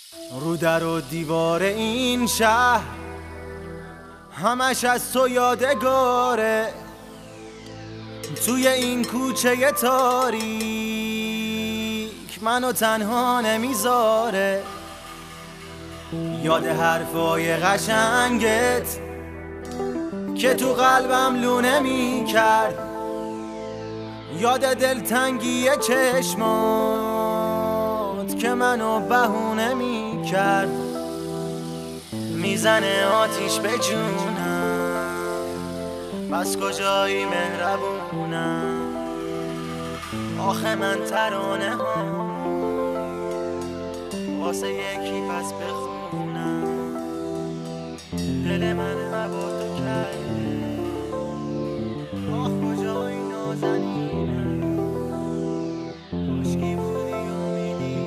رو در و دیوار این شهر همش از تو یادگاره، توی این کوچه تاریک منو تنها نمیذاره. یاد حرفای قشنگت که تو قلبم لونه میکرد، یاد دلتنگی چشمات که منو بهونه میکرد. میزنه آتیش به جونم، بس کجایی مهربونم. آخه من ترانه ها واسه یکی پس بخونم. دل من هوا تو کرده، آخ کجایی نازنینم. کاشکی بودی امیدی.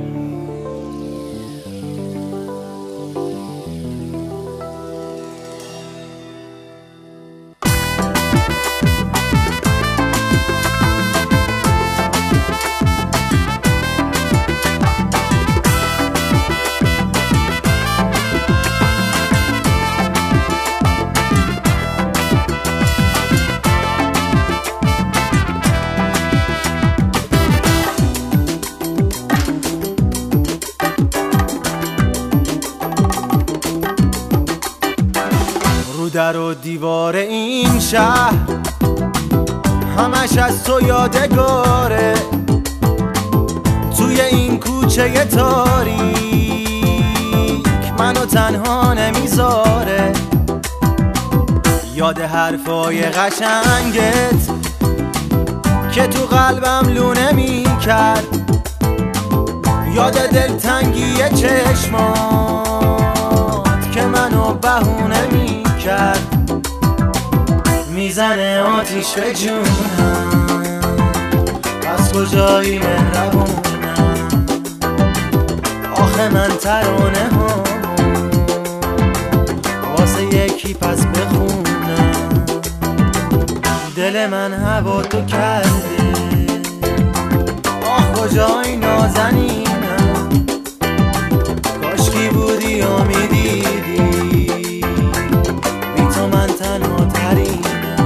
در و دیوار این شهر همش از تو یادگاره، توی این کوچه تاریک منو تنها نمیذاره. یاد حرفای قشنگت که تو قلبم لونه میکرد، یاد دلتنگی چشمات که منو بهونه میکرد. میزنه آتیش به جونم، از کجایی مهربونم. آخه من ترانه ها واسه یکی پس بخونم. دل من هوا تو کرده، آخ کجایی نازنینم. کاشکی بودی و میدیدی، بی تو من تنها ترینم.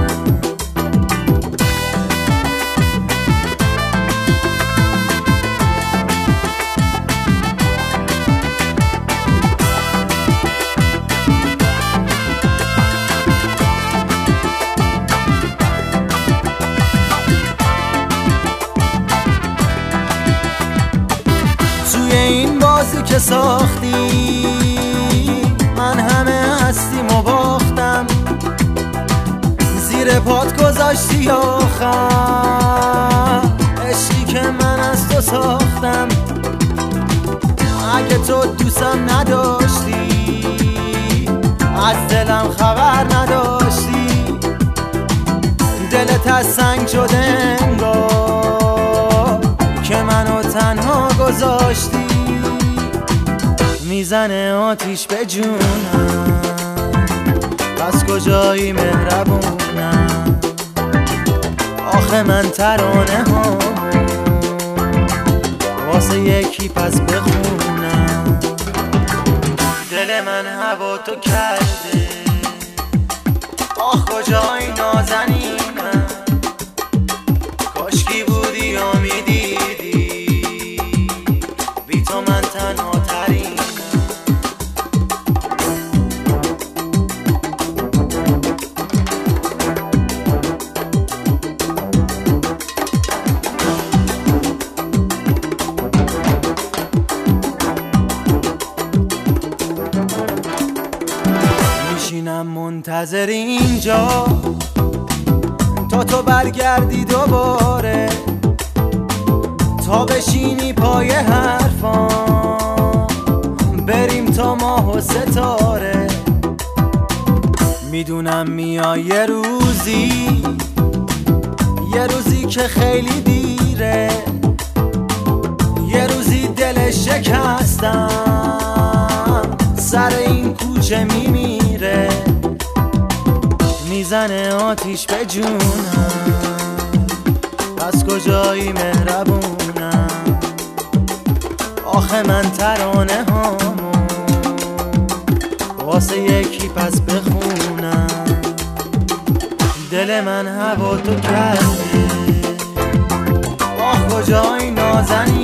توی این بازی که ساختی من همه هستیم و باختم، زیر پات گذاشتی آخر عشقی که من از تو ساختم. اگه تو دوستم نداشتی، از دلم خبر نداشتی، دلت از سنگ شده انگار که منو تنها گذاشتی. میزنه آتیش به جونم، بس کجایی مهربونم. آخه من ترانه ها واسه یکی پس بخونم. دل من هوا تو کرده، آخ کجایی نازنینم. کاشکی بودی و میدیدی، بی تو من تنها ترینم. میشینم منتظر اینجا تا تو برگردی دوباره، تا بشینی پای حرفام بریم تا ماه و ستاره. میدونم میای یه روزی که خیلی دیره، یه روزی دل شکستم سر این کوچه میمیره. میزنه آتیش به جونم، پس کجایی مهربونم. آخه من ترانه هامو واسه یکی پس بخونم. دل من هوا تو کرده، آه کجای نازنی